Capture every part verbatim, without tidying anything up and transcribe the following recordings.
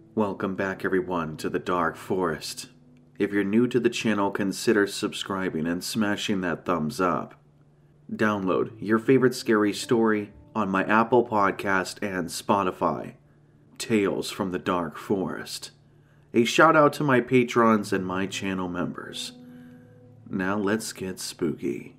Welcome back everyone to the Dark Forest. If you're new to the channel, consider subscribing and smashing that thumbs up. Download your favorite scary story on my Apple Podcast and Spotify. Tales from the Dark Forest. A shout out to my patrons and my channel members. Now let's get spooky.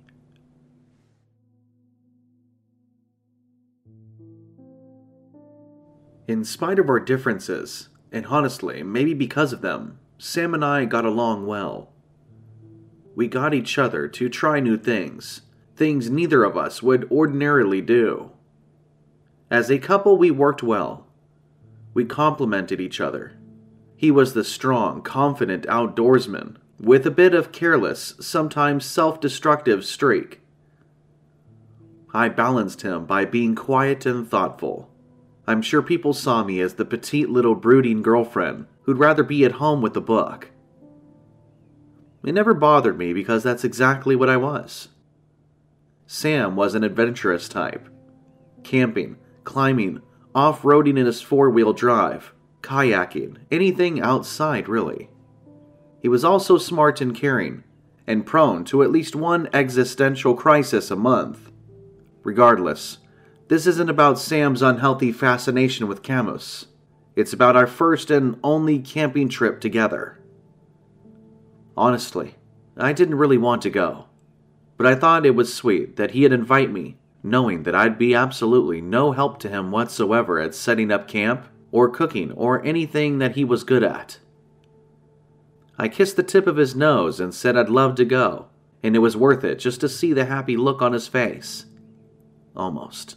In spite of our differences, and honestly, maybe because of them, Sam and I got along well. We got each other to try new things, things neither of us would ordinarily do. As a couple, we worked well. We complemented each other. He was the strong, confident outdoorsman, with a bit of careless, sometimes self-destructive streak. I balanced him by being quiet and thoughtful. I'm sure people saw me as the petite little brooding girlfriend who'd rather be at home with a book. It never bothered me because that's exactly what I was. Sam was an adventurous type. Camping, climbing, off-roading in his four-wheel drive, kayaking, anything outside really. He was also smart and caring, and prone to at least one existential crisis a month. Regardless, this isn't about Sam's unhealthy fascination with Camus. It's about our first and only camping trip together. Honestly, I didn't really want to go, but I thought it was sweet that he'd invite me, knowing that I'd be absolutely no help to him whatsoever at setting up camp, or cooking, or anything that he was good at. I kissed the tip of his nose and said I'd love to go, and it was worth it just to see the happy look on his face. Almost.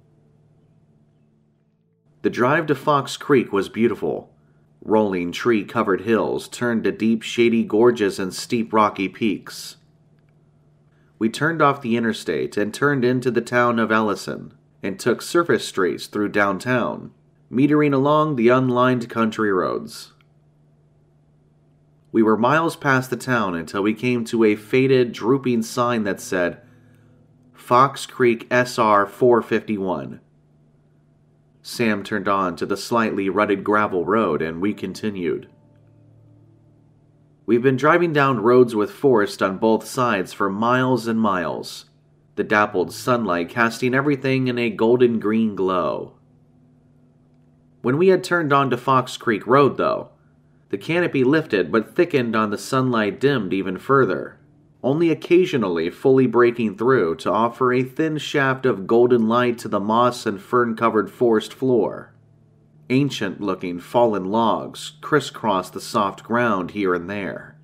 The drive to Fox Creek was beautiful. Rolling tree-covered hills turned to deep, shady gorges and steep, rocky peaks. We turned off the interstate and turned into the town of Ellison and took surface streets through downtown, metering along the unlined country roads. We were miles past the town until we came to a faded, drooping sign that said, Fox Creek S R four fifty-one. Sam turned on to the slightly rutted gravel road and we continued. We've been driving down roads with forest on both sides for miles and miles, the dappled sunlight casting everything in a golden green glow. When we had turned onto Fox Creek Road, though, the canopy lifted but thickened on the sunlight dimmed even further, only occasionally fully breaking through to offer a thin shaft of golden light to the moss and fern-covered forest floor. Ancient-looking fallen logs crisscrossed the soft ground here and there.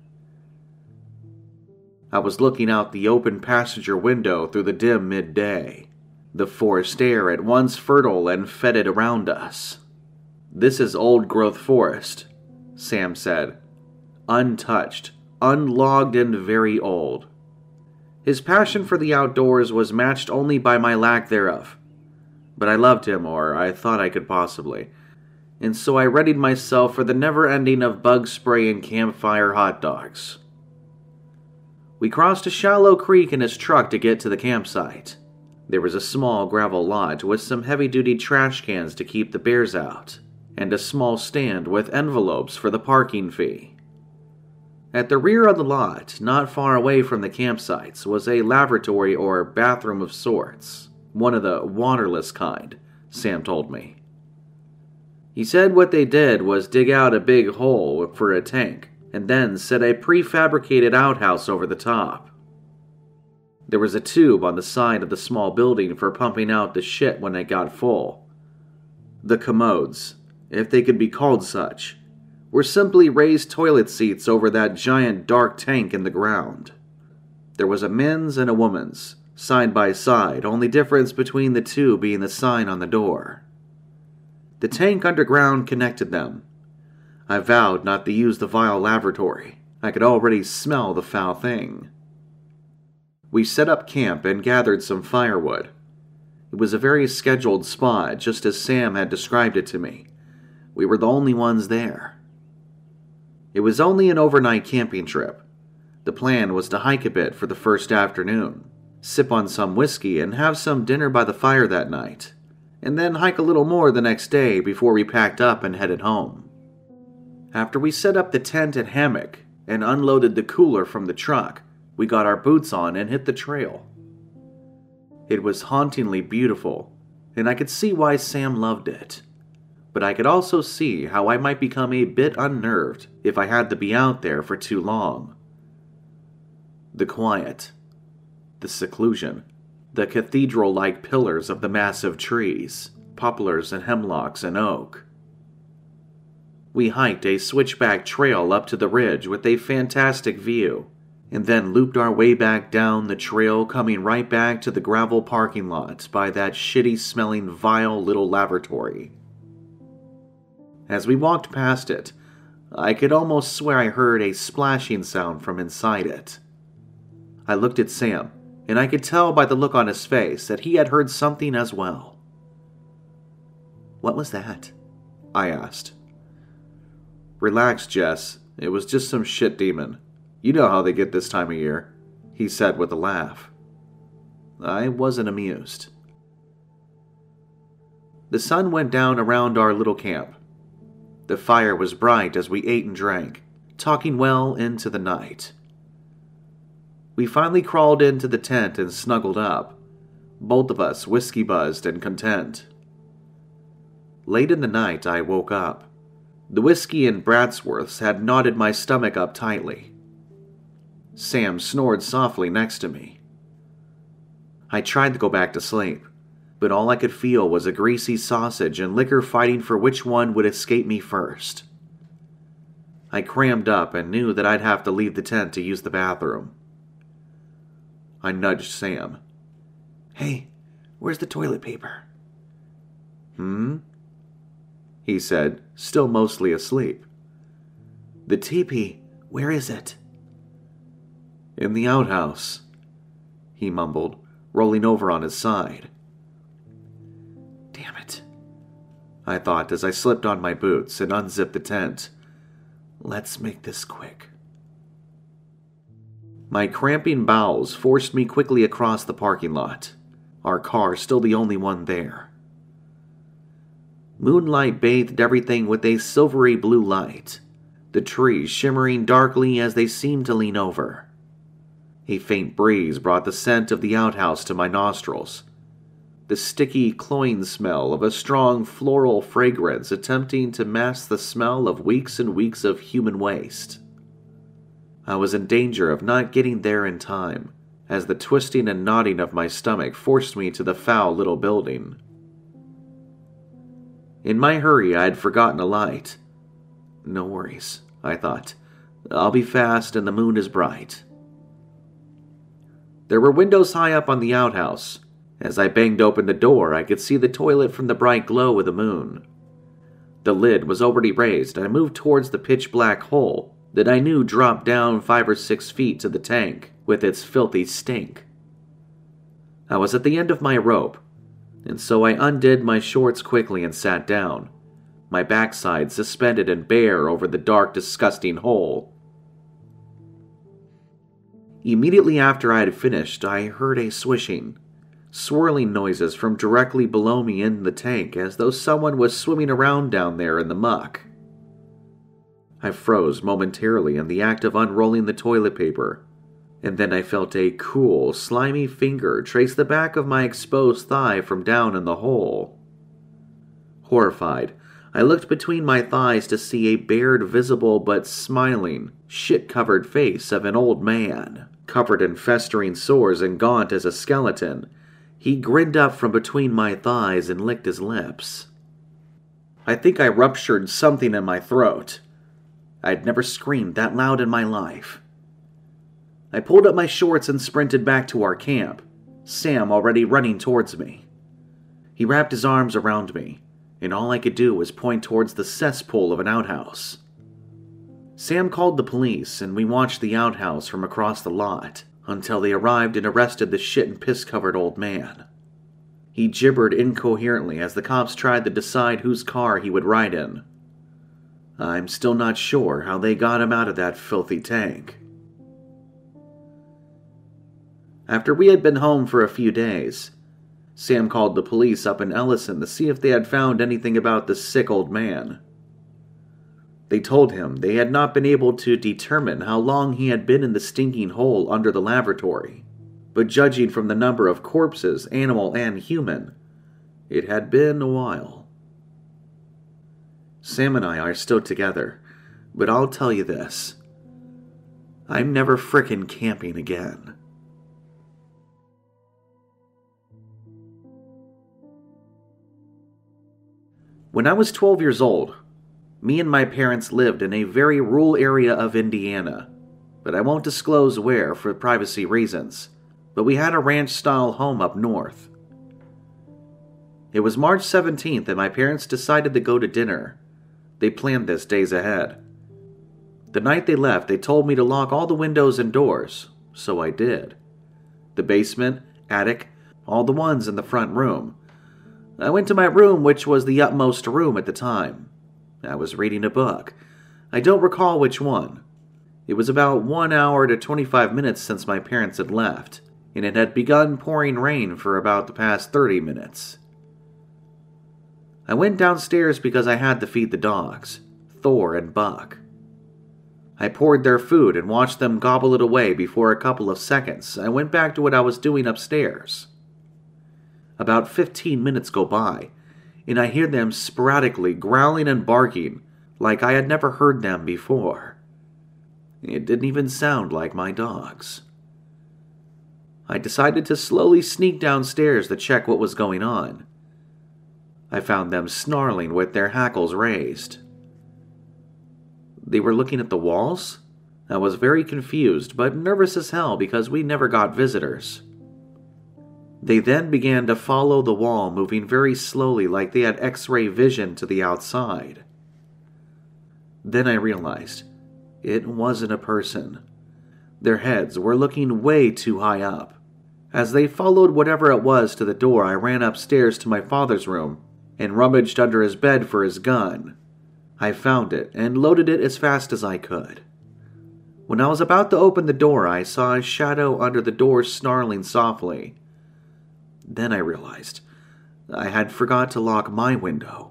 I was looking out the open passenger window through the dim midday, the forest air at once fertile and fetid around us. This is old-growth forest, Sam said, untouched, unlogged and very old. His passion for the outdoors was matched only by my lack thereof. But I loved him, or I thought I could possibly, and so I readied myself for the never-ending of bug spray and campfire hot dogs. We crossed a shallow creek in his truck to get to the campsite. There was a small gravel lot with some heavy-duty trash cans to keep the bears out, and a small stand with envelopes for the parking fee. At the rear of the lot, not far away from the campsites, was a lavatory or bathroom of sorts, one of the waterless kind, Sam told me. He said what they did was dig out a big hole for a tank, and then set a prefabricated outhouse over the top. There was a tube on the side of the small building for pumping out the shit when it got full. The commodes, if they could be called such, were simply raised toilet seats over that giant dark tank in the ground. There was a men's and a woman's, side by side, only difference between the two being the sign on the door. The tank underground connected them. I vowed not to use the vile lavatory. I could already smell the foul thing. We set up camp and gathered some firewood. It was a very scheduled spot, just as Sam had described it to me. We were the only ones there. It was only an overnight camping trip. The plan was to hike a bit for the first afternoon, sip on some whiskey, and have some dinner by the fire that night, and then hike a little more the next day before we packed up and headed home. After we set up the tent and hammock and unloaded the cooler from the truck, we got our boots on and hit the trail. It was hauntingly beautiful, and I could see why Sam loved it. But I could also see how I might become a bit unnerved if I had to be out there for too long. The quiet, the seclusion, the cathedral-like pillars of the massive trees, poplars and hemlocks and oak. We hiked a switchback trail up to the ridge with a fantastic view, and then looped our way back down the trail, coming right back to the gravel parking lot by that shitty-smelling, vile little lavatory. As we walked past it, I could almost swear I heard a splashing sound from inside it. I looked at Sam, and I could tell by the look on his face that he had heard something as well. "What was that?" I asked. "Relax, Jess. It was just some shit demon. You know how they get this time of year," he said with a laugh. I wasn't amused. The sun went down around our little camp. The fire was bright as we ate and drank, talking well into the night. We finally crawled into the tent and snuggled up, both of us whiskey-buzzed and content. Late in the night, I woke up. The whiskey and Bradsworths had knotted my stomach up tightly. Sam snored softly next to me. I tried to go back to sleep, but all I could feel was a greasy sausage and liquor fighting for which one would escape me first. I crammed up and knew that I'd have to leave the tent to use the bathroom. I nudged Sam. "Hey, where's the toilet paper?" "Hmm?" he said, still mostly asleep. "The teepee, where is it?" "In the outhouse," he mumbled, rolling over on his side. "Damn it," I thought as I slipped on my boots and unzipped the tent. "Let's make this quick." My cramping bowels forced me quickly across the parking lot, our car still the only one there. Moonlight bathed everything with a silvery blue light, the trees shimmering darkly as they seemed to lean over. A faint breeze brought the scent of the outhouse to my nostrils, the sticky, cloying smell of a strong floral fragrance attempting to mask the smell of weeks and weeks of human waste. I was in danger of not getting there in time, as the twisting and knotting of my stomach forced me to the foul little building. In my hurry, I had forgotten a light. No worries, I thought. I'll be fast and the moon is bright. There were windows high up on the outhouse. As I banged open the door, I could see the toilet from the bright glow of the moon. The lid was already raised, and I moved towards the pitch-black hole that I knew dropped down five or six feet to the tank, with its filthy stink. I was at the end of my rope, and so I undid my shorts quickly and sat down, my backside suspended and bare over the dark, disgusting hole. Immediately after I had finished, I heard a swishing, swirling noises from directly below me in the tank, as though someone was swimming around down there in the muck. I froze momentarily in the act of unrolling the toilet paper, and then I felt a cool, slimy finger trace the back of my exposed thigh from down in the hole. Horrified, I looked between my thighs to see a bared, visible but smiling, shit-covered face of an old man, covered in festering sores and gaunt as a skeleton. He grinned up from between my thighs and licked his lips. I think I ruptured something in my throat. I'd never screamed that loud in my life. I pulled up my shorts and sprinted back to our camp, Sam already running towards me. He wrapped his arms around me, and all I could do was point towards the cesspool of an outhouse. Sam called the police, and we watched the outhouse from across the lot until they arrived and arrested the shit and piss-covered old man. He gibbered incoherently as the cops tried to decide whose car he would ride in. I'm still not sure how they got him out of that filthy tank. After we had been home for a few days, Sam called the police up in Ellison to see if they had found anything about the sick old man. They told him they had not been able to determine how long he had been in the stinking hole under the lavatory, but judging from the number of corpses, animal and human, it had been a while. Sam and I are still together, but I'll tell you this. I'm never frickin' camping again. When I was twelve years old, me and my parents lived in a very rural area of Indiana, but I won't disclose where for privacy reasons, but we had a ranch-style home up north. It was March seventeenth and my parents decided to go to dinner. They planned this days ahead. The night they left, they told me to lock all the windows and doors, so I did. The basement, attic, all the ones in the front room. I went to my room, which was the utmost room at the time. I was reading a book. I don't recall which one. It was about one hour to twenty-five minutes since my parents had left, and it had begun pouring rain for about the past thirty minutes. I went downstairs because I had to feed the dogs, Thor and Buck. I poured their food and watched them gobble it away before a couple of seconds I went back to what I was doing upstairs. About fifteen minutes go by, and I hear them sporadically growling and barking like I had never heard them before. It didn't even sound like my dogs. I decided to slowly sneak downstairs to check what was going on. I found them snarling with their hackles raised. They were looking at the walls? I was very confused, but nervous as hell because we never got visitors. They then began to follow the wall, moving very slowly like they had X-ray vision to the outside. Then I realized it wasn't a person. Their heads were looking way too high up. As they followed whatever it was to the door, I ran upstairs to my father's room and rummaged under his bed for his gun. I found it and loaded it as fast as I could. When I was about to open the door, I saw a shadow under the door snarling softly. Then I realized I had forgot to lock my window.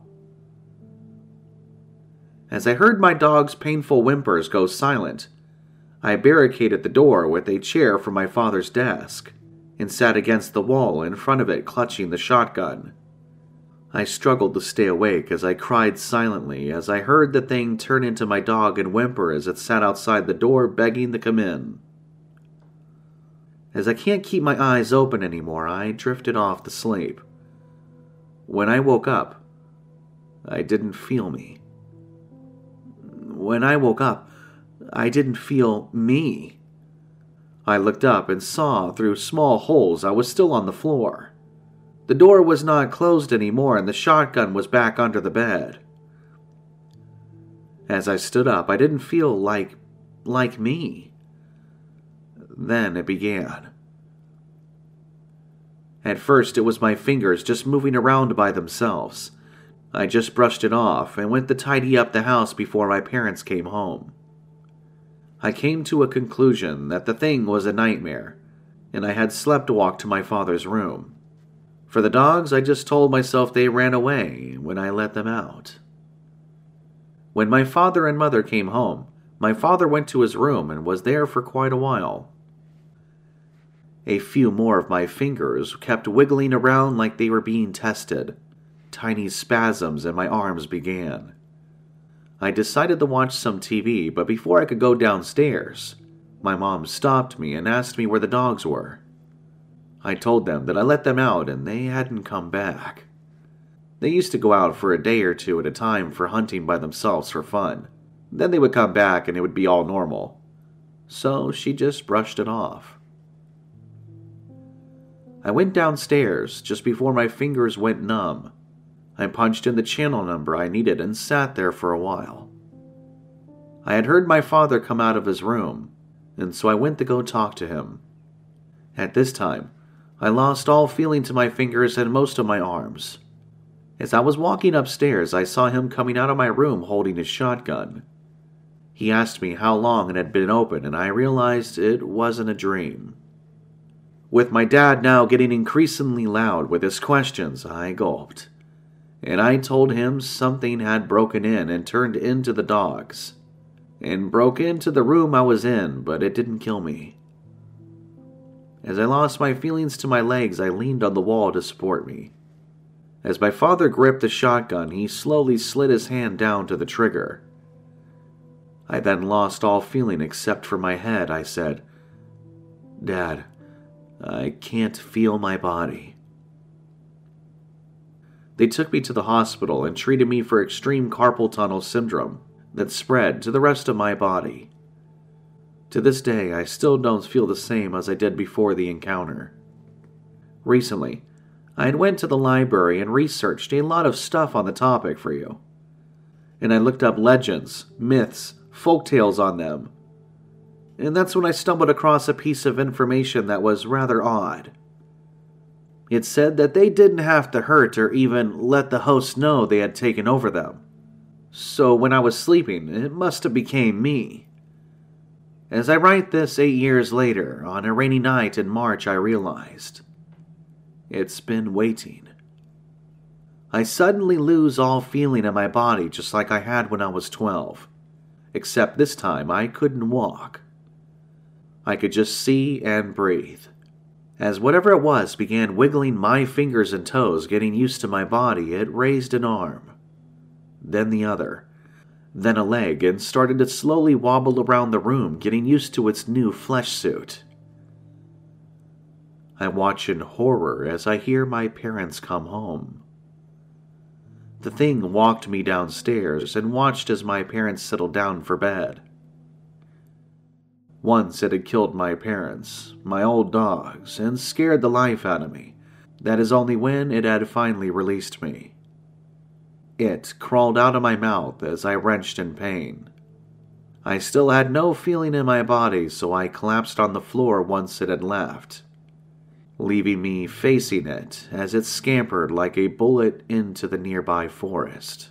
As I heard my dog's painful whimpers go silent, I barricaded the door with a chair from my father's desk and sat against the wall in front of it, clutching the shotgun. I struggled to stay awake as I cried silently as I heard the thing turn into my dog and whimper as it sat outside the door begging to come in. As I can't keep my eyes open anymore, I drifted off to sleep. When I woke up, I didn't feel me. When I woke up, I didn't feel me. I looked up and saw through small holes I was still on the floor. The door was not closed anymore and the shotgun was back under the bed. As I stood up, I didn't feel like, like me. Then it began. At first, it was my fingers just moving around by themselves. I just brushed it off and went to tidy up the house before my parents came home. I came to a conclusion that the thing was a nightmare, and I had sleptwalked to my father's room. For the dogs, I just told myself they ran away when I let them out. When my father and mother came home, my father went to his room and was there for quite a while. A few more of my fingers kept wiggling around like they were being tested. Tiny spasms in my arms began. I decided to watch some T V, but before I could go downstairs, my mom stopped me and asked me where the dogs were. I told them that I let them out and they hadn't come back. They used to go out for a day or two at a time for hunting by themselves for fun. Then they would come back and it would be all normal. So she just brushed it off. I went downstairs just before my fingers went numb. I punched in the channel number I needed and sat there for a while. I had heard my father come out of his room, and so I went to go talk to him. At this time, I lost all feeling to my fingers and most of my arms. As I was walking upstairs, I saw him coming out of my room holding his shotgun. He asked me how long it had been open, and I realized it wasn't a dream. With my dad now getting increasingly loud with his questions, I gulped. and I told him something had broken in and turned into the dogs, and broke into the room I was in, but it didn't kill me. As I lost my feelings to my legs, I leaned on the wall to support me. As my father gripped the shotgun, he slowly slid his hand down to the trigger. I then lost all feeling except for my head. I said, "Dad, I can't feel my body." They took me to the hospital and treated me for extreme carpal tunnel syndrome that spread to the rest of my body. To this day, I still don't feel the same as I did before the encounter. Recently, I had went to the library and researched a lot of stuff on the topic for you. And I looked up legends, myths, folktales on them. And that's when I stumbled across a piece of information that was rather odd. It said that they didn't have to hurt or even let the host know they had taken over them. So when I was sleeping, it must have became me. As I write this eight years later, on a rainy night in March, I realized it's been waiting. I suddenly lose all feeling in my body just like I had when I was twelve, except this time I couldn't walk. I could just see and breathe. As whatever it was began wiggling my fingers and toes, getting used to my body, it raised an arm, then the other, then a leg, and started to slowly wobble around the room, getting used to its new flesh suit. I watch in horror as I hear my parents come home. The thing walked me downstairs and watched as my parents settled down for bed. Once it had killed my parents, my old dogs, and scared the life out of me. That is only when it had finally released me. It crawled out of my mouth as I wrenched in pain. I still had no feeling in my body, so I collapsed on the floor once it had left, leaving me facing it as it scampered like a bullet into the nearby forest.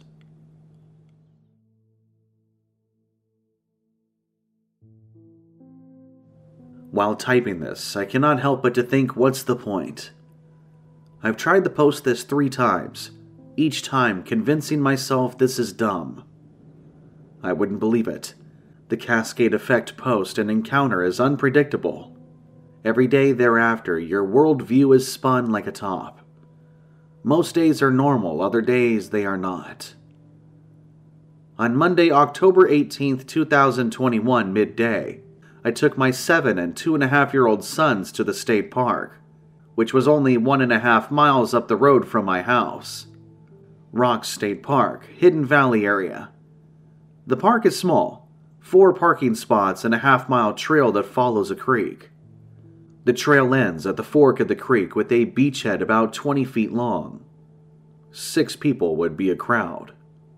While typing this, I cannot help but to think, what's the point? I've tried to post this three times, each time convincing myself this is dumb. I wouldn't believe it. The cascade effect post and encounter is unpredictable. Every day thereafter, your worldview is spun like a top. Most days are normal, other days they are not. On Monday, October eighteenth, two thousand twenty-one, midday, I took my seven and two and a half year old sons to the state park, which was only one and a half miles up the road from my house. Rock State Park, Hidden Valley area. The park is small, four parking spots and a half mile trail that follows a creek. The trail ends at the fork of the creek with a beachhead about twenty feet long. Six people would be a crowd.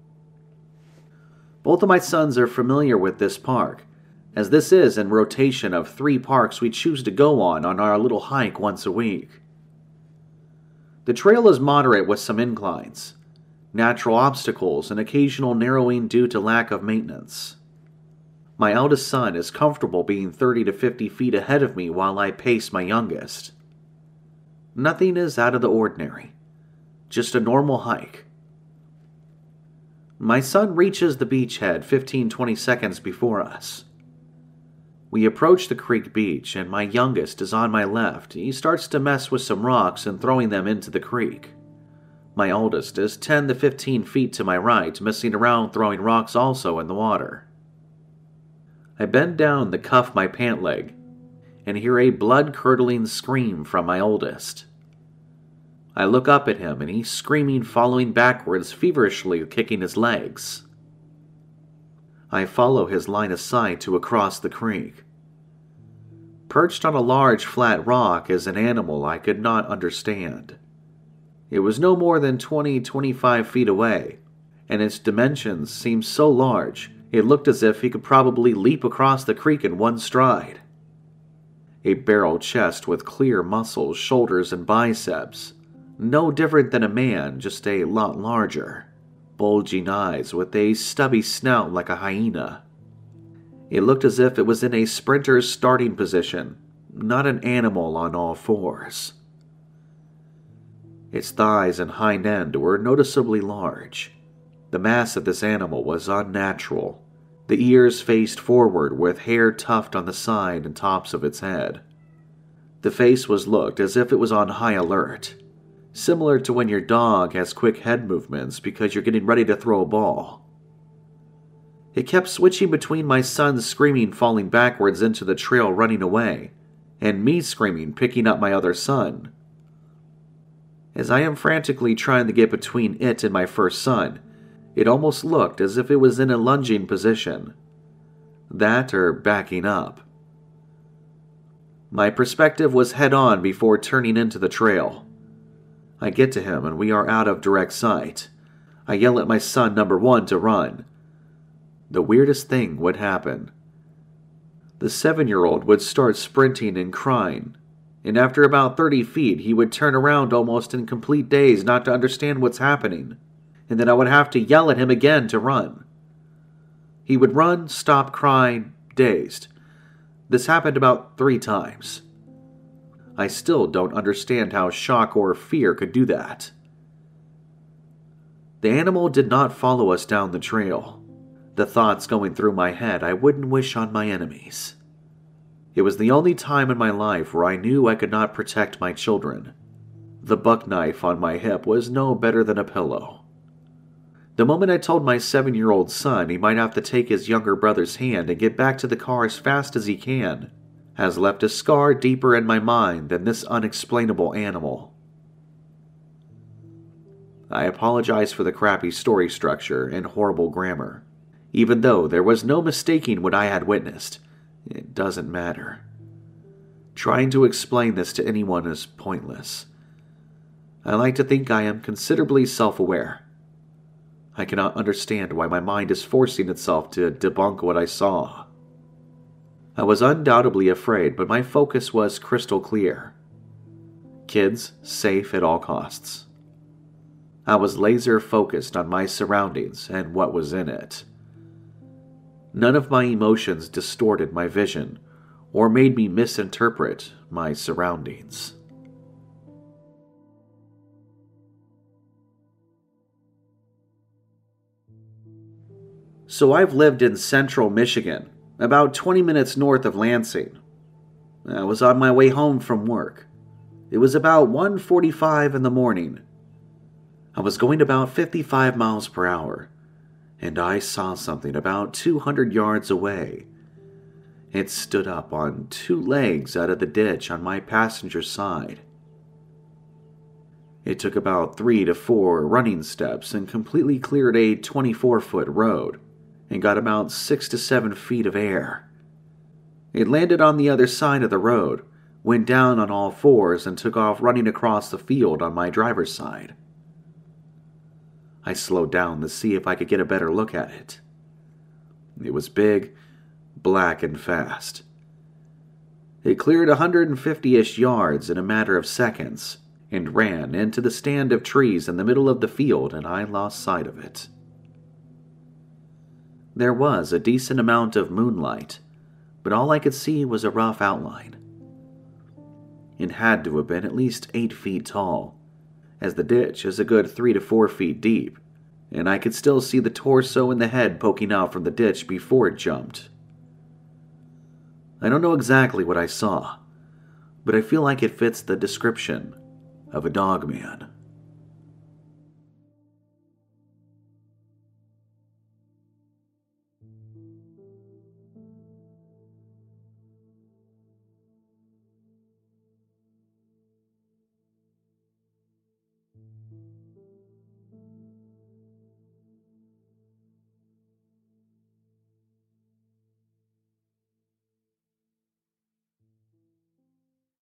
Both of my sons are familiar with this park, as this is in rotation of three parks we choose to go on on our little hike once a week. The trail is moderate with some inclines, natural obstacles, and occasional narrowing due to lack of maintenance. My eldest son is comfortable being thirty to fifty feet ahead of me while I pace my youngest. Nothing is out of the ordinary, just a normal hike. My son reaches the beachhead fifteen to twenty seconds before us. We approach the creek beach, and my youngest is on my left. He starts to mess with some rocks and throwing them into the creek. My oldest is ten to fifteen feet to my right, messing around throwing rocks also in the water. I bend down to cuff my pant leg and hear a blood-curdling scream from my oldest. I look up at him, and he's screaming, following backwards, feverishly kicking his legs. I follow his line of sight to across the creek. Perched on a large flat rock is an animal I could not understand. It was no more than twenty to twenty-five feet away, and its dimensions seemed so large it looked as if he could probably leap across the creek in one stride. A barrel chest with clear muscles, shoulders, and biceps, no different than a man, just a lot larger. Bulging eyes with a stubby snout like a hyena. It looked as if it was in a sprinter's starting position, not an animal on all fours. Its thighs and hind end were noticeably large. The mass of this animal was unnatural. The ears faced forward with hair tufted on the side and tops of its head. The face was looked as if it was on high alert, similar to when your dog has quick head movements because you're getting ready to throw a ball. It kept switching between my son screaming falling backwards into the trail running away, and me screaming picking up my other son. As I am frantically trying to get between it and my first son, it almost looked as if it was in a lunging position. That or backing up. My perspective was head-on before turning into the trail. I get to him and we are out of direct sight. I yell at my son number one to run. The weirdest thing would happen. The seven-year-old would start sprinting and crying, and after about thirty feet he would turn around almost in complete daze not to understand what's happening, and then I would have to yell at him again to run. He would run, stop crying, dazed. This happened about three times. I still don't understand how shock or fear could do that. The animal did not follow us down the trail. The thoughts going through my head I wouldn't wish on my enemies. It was the only time in my life where I knew I could not protect my children. The buck knife on my hip was no better than a pillow. The moment I told my seven-year-old son he might have to take his younger brother's hand and get back to the car as fast as he can, has left a scar deeper in my mind than this unexplainable animal. I apologize for the crappy story structure and horrible grammar. Even though there was no mistaking what I had witnessed, it doesn't matter. Trying to explain this to anyone is pointless. I like to think I am considerably self-aware. I cannot understand why my mind is forcing itself to debunk what I saw. I was undoubtedly afraid, but my focus was crystal clear. Kids safe at all costs. I was laser focused on my surroundings and what was in it. None of my emotions distorted my vision or made me misinterpret my surroundings. So I've lived in central Michigan, about twenty minutes north of Lansing. I was on my way home from work. It was about one forty-five in the morning. I was going about fifty-five miles per hour, and I saw something about two hundred yards away. It stood up on two legs out of the ditch on my passenger side. It took about three to four running steps and completely cleared a twenty-four foot road and got about six to seven feet of air. It landed on the other side of the road, went down on all fours, and took off running across the field on my driver's side. I slowed down to see if I could get a better look at it. It was big, black, and fast. It cleared one hundred fifty-ish yards in a matter of seconds and ran into the stand of trees in the middle of the field, and I lost sight of it. There was a decent amount of moonlight, but all I could see was a rough outline. It had to have been at least eight feet tall, as the ditch is a good three to four feet deep, and I could still see the torso and the head poking out from the ditch before it jumped. I don't know exactly what I saw, but I feel like it fits the description of a dog man.